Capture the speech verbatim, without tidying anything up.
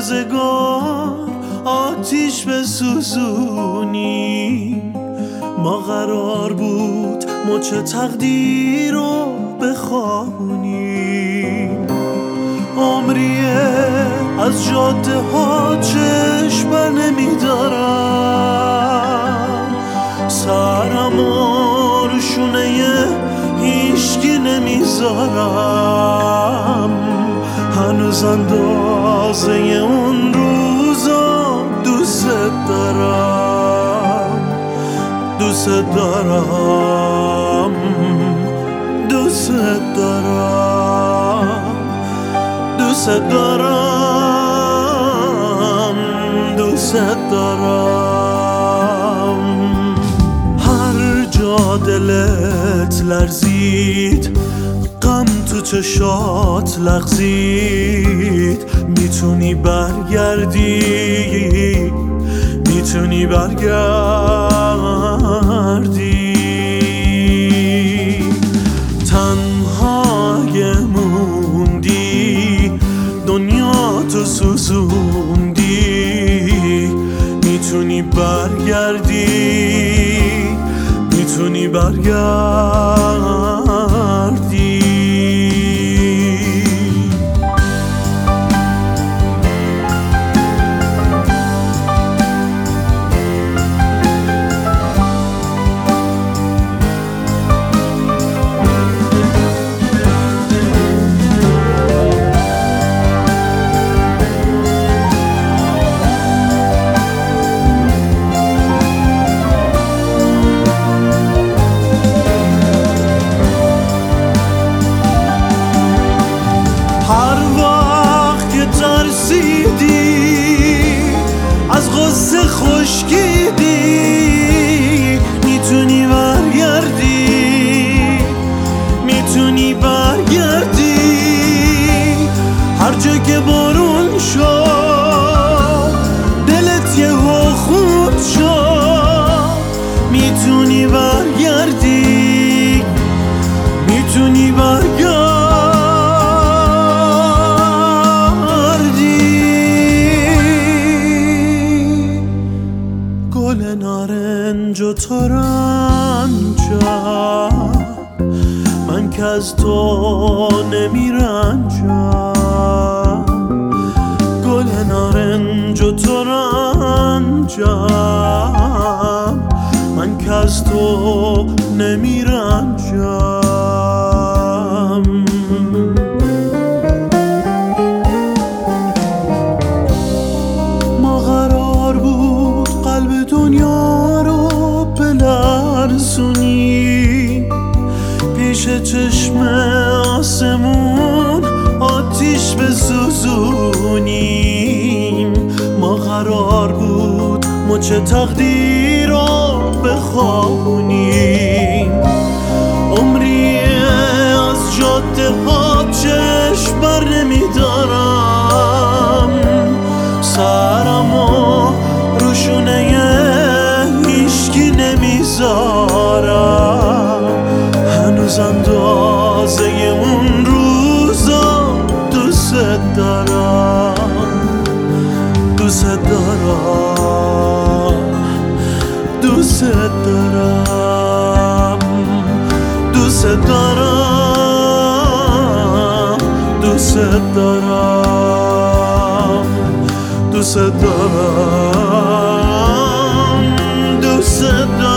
روزگار آتیش بسوزونیم. ما قرار بود مچ تقدیر رو بخوابونیم. عمریه از جاده ها چشم بر نمیدارم، سرم و روشونه هیچکی نمیذارم. هنوز اندازه اون روزا دوست دارم، دوست دارم، دوست دارم، دوست دارم، دوست دارم. هر جا دلت لرزید، غم تو چشات لغزید، میتونی برگردی، میتونی برگردی. تنهای موندی، دنیا تو سوزوندی، میتونی برگردی، میتونی برگردی. از غصه خشکیدی، میتونی برگردی، میتونی برگردی. هر جا که بارون شد دلت یهو خود شد، میتونی برگردی، میتونی برگردی. گل نارنج و ترنجم، من که از تو نمیرنجم. گل نارنج و ترنجم، من که از تو نمیرنجم. ما قرار بود قلب دنیا رو بلرزونی، پیش چشم آسمون آتیش بسوزونیم. ما قرار بود مچ تقدیر رو بخوابونیم. عمریه از جاده ها چشم بر نمیدارم، سرم و روشونه هیچکی نمیذارم. هنوز اندازه اون روزا دوست دارم، دوست دارم، دوست دارم، دوست دارم، دوست دارم، دوست دارم، دوست دارم.